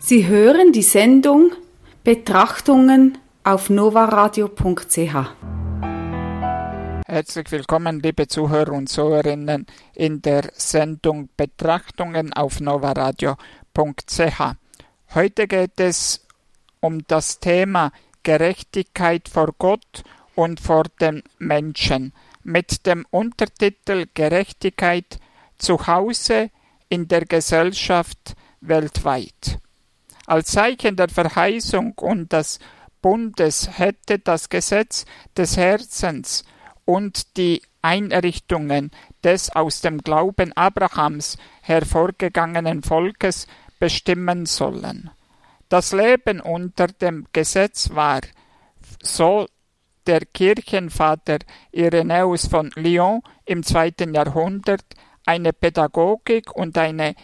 Sie hören die Sendung Betrachtungen auf novaradio.ch. Herzlich willkommen, liebe Zuhörer und Zuhörerinnen, in der Sendung Betrachtungen auf novaradio.ch. Heute geht es um das Thema Gerechtigkeit vor Gott und vor den Menschen mit dem Untertitel Gerechtigkeit zu Hause, in der Gesellschaft, weltweit. Als Zeichen der Verheißung und des Bundes hätte das Gesetz des Herzens und die Einrichtungen des aus dem Glauben Abrahams hervorgegangenen Volkes bestimmen sollen. Das Leben unter dem Gesetz war, so der Kirchenvater Irenäus von Lyon im 2. Jahrhundert, eine Pädagogik und eine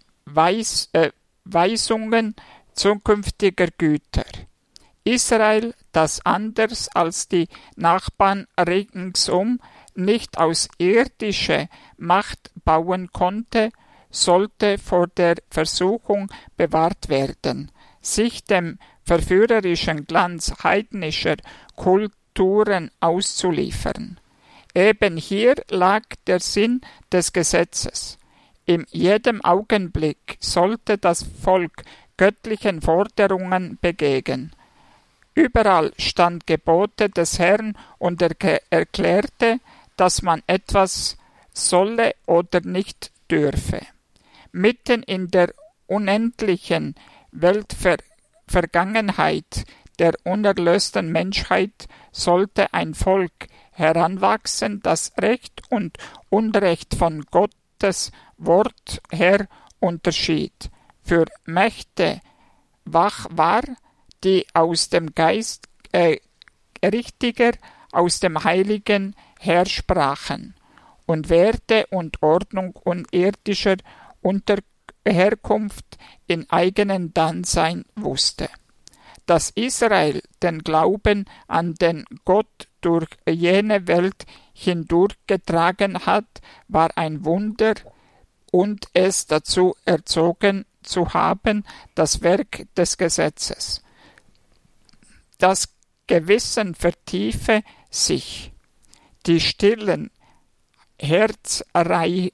Weisungen zukünftiger Güter. Israel, das anders als die Nachbarn ringsum nicht aus irdischer Macht bauen konnte, sollte vor der Versuchung bewahrt werden, sich dem verführerischen Glanz heidnischer Kulturen auszuliefern. Eben hier lag der Sinn des Gesetzes. In jedem Augenblick sollte das Volk göttlichen Forderungen begegnen. Überall stand Gebote des Herrn und er erklärte, dass man etwas solle oder nicht dürfe. Mitten in der unendlichen Weltvergangenheit der unerlösten Menschheit sollte ein Volk heranwachsen, das Recht und Unrecht von Gottes Wort her unterschied, für Mächte wach war, die aus dem Geist richtiger, aus dem Heiligen hersprachen und Werte und Ordnung unirdischer Herkunft in eigenen Dasein wusste. Dass Israel den Glauben an den Gott durch jene Welt hindurchgetragen hat, war ein Wunder, und es dazu erzogen zu haben, das Werk des Gesetzes. Das Gewissen vertiefe sich. Die stillen Herzreihen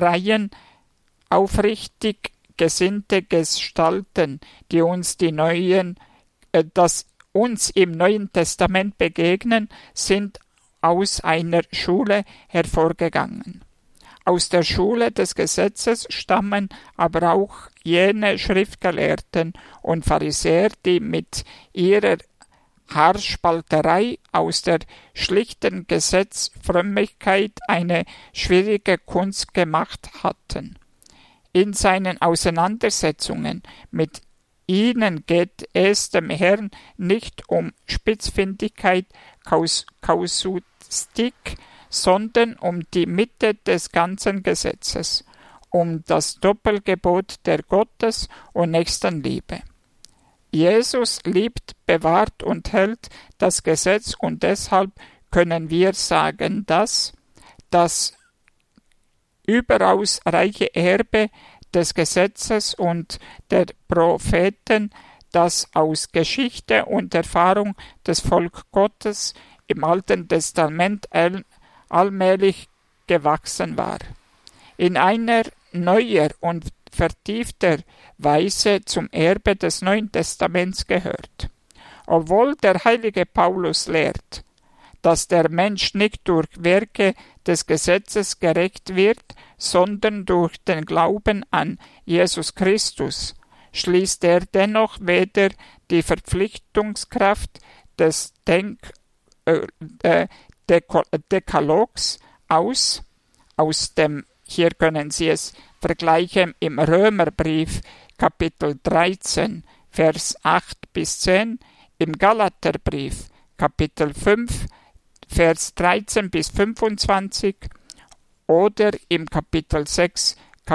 aufrichtig gesinnte Gestalten, die uns uns im Neuen Testament begegnen, sind aus einer Schule hervorgegangen. Aus der Schule des Gesetzes stammen aber auch jene Schriftgelehrten und Pharisäer, die mit ihrer Haarspalterei aus der schlichten Gesetzfrömmigkeit eine schwierige Kunst gemacht hatten. In seinen Auseinandersetzungen mit ihnen geht es dem Herrn nicht um Spitzfindigkeit, Kaustik, sondern um die Mitte des ganzen Gesetzes, um das Doppelgebot der Gottes- und Nächstenliebe. Jesus liebt, bewahrt und hält das Gesetz, und deshalb können wir sagen, dass das überaus reiche Erbe des Gesetzes und der Propheten, das aus Geschichte und Erfahrung des Volk Gottes im Alten Testament allmählich gewachsen war, in einer neuer und vertiefter Weise zum Erbe des Neuen Testaments gehört. Obwohl der heilige Paulus lehrt, dass der Mensch nicht durch Werke des Gesetzes gerecht wird, sondern durch den Glauben an Jesus Christus, schließt er dennoch weder die Verpflichtungskraft des Dekalogs aus dem, hier können Sie es vergleichen, im Römerbrief Kapitel 13, Vers 8 bis 10, im Galaterbrief Kapitel 5, Vers 13 bis 25 oder im Kapitel 6,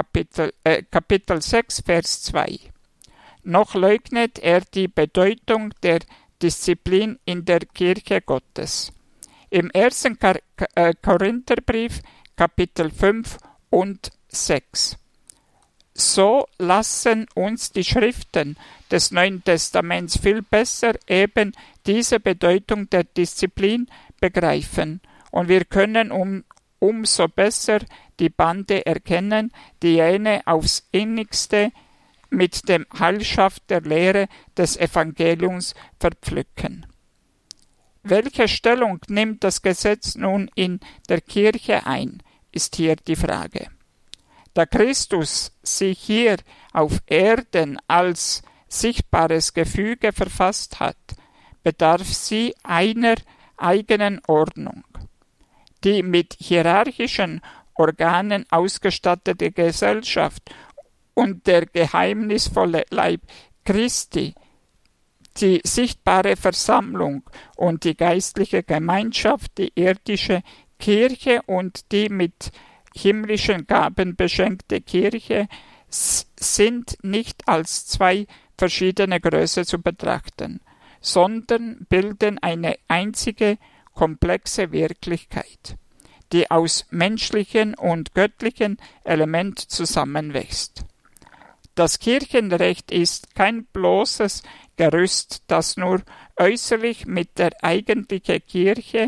Vers 2. Noch leugnet er die Bedeutung der Disziplin in der Kirche Gottes. Im 1. Korintherbrief, Kapitel 5 und 6. So lassen uns die Schriften des Neuen Testaments viel besser eben diese Bedeutung der Disziplin begreifen, und wir können umso besser die Bande erkennen, die jene aufs innigste mit dem Heilschaft der Lehre des Evangeliums verpflücken. Welche Stellung nimmt das Gesetz nun in der Kirche ein, ist hier die Frage. Da Christus sich hier auf Erden als sichtbares Gefüge verfasst hat, bedarf sie einer eigenen Ordnung. Die mit hierarchischen Organen ausgestattete Gesellschaft und der geheimnisvolle Leib Christi, die sichtbare Versammlung und die geistliche Gemeinschaft, die irdische Kirche und die mit himmlischen Gaben beschenkte Kirche sind nicht als zwei verschiedene Größe zu betrachten, sondern bilden eine einzige komplexe Wirklichkeit, die aus menschlichen und göttlichen Elementen zusammenwächst. Das Kirchenrecht ist kein bloßes Gerüst, das nur äußerlich mit der eigentlichen Kirche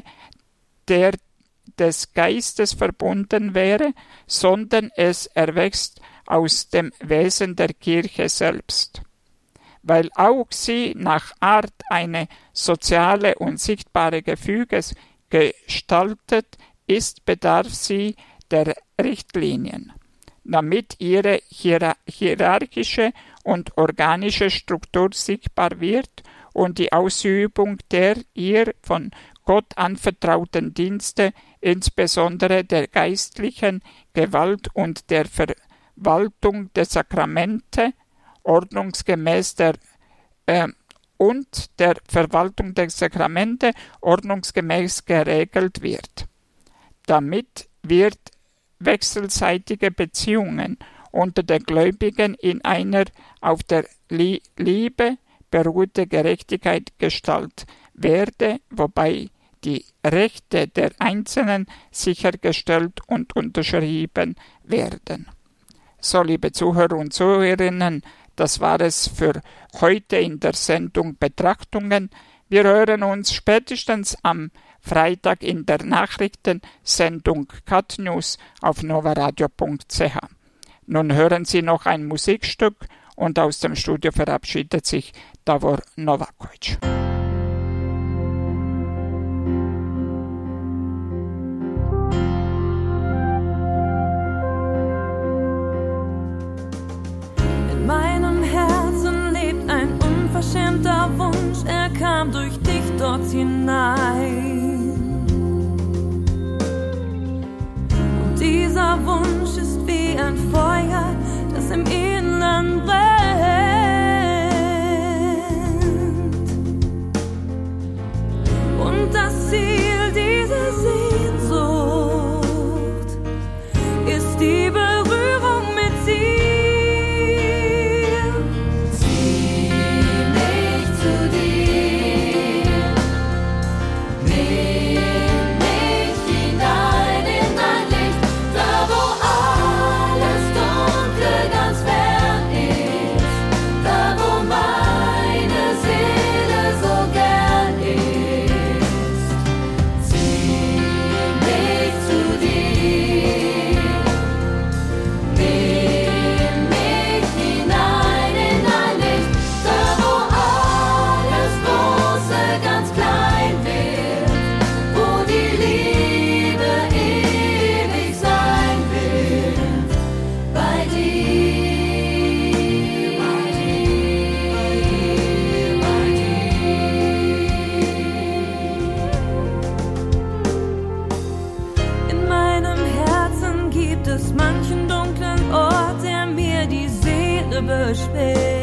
des Geistes verbunden wäre, sondern es erwächst aus dem Wesen der Kirche selbst. Weil auch sie nach Art eine soziale und sichtbare Gefüges gestaltet ist, bedarf sie der Richtlinien, damit ihre hierarchische und organische Struktur sichtbar wird und die Ausübung der ihr von Gott anvertrauten Dienste, insbesondere der geistlichen Gewalt und der Verwaltung der Sakramente, ordnungsgemäß geregelt wird. Damit wird wechselseitige Beziehungen unter den Gläubigen in einer auf der Liebe beruhte Gerechtigkeit gestaltet werde, wobei die Rechte der Einzelnen sichergestellt und unterschrieben werden. So, liebe Zuhörer und Zuhörerinnen, das war es für heute in der Sendung Betrachtungen. Wir hören uns spätestens am Freitag in der Nachrichtensendung Cut News auf novaradio.ch. Nun hören Sie noch ein Musikstück und aus dem Studio verabschiedet sich Davor Novakovic. In meinem Herzen lebt ein unverschämter Wunsch, er kam durch dich dort hinein. Und dieser Wunsch ist wie ein Feuer, das im Innern brennt. Und das Ziel dieser Sehnsucht ist die Berührung mit dir. Zieh mich zu dir, nimm mich hinein in dein Licht, da wo alles Dunkle ganz fern ist, da wo meine Seele so gern ist. Zieh mich zu dir, nimm mich hinein in dein Licht, da wo alles Große ganz klein wird, wo die Liebe ewig sein wird, bei dir, bei dir, bei dir. In meinem Herzen gibt es manchen dunklen Ort, der mir die Seele beschwert.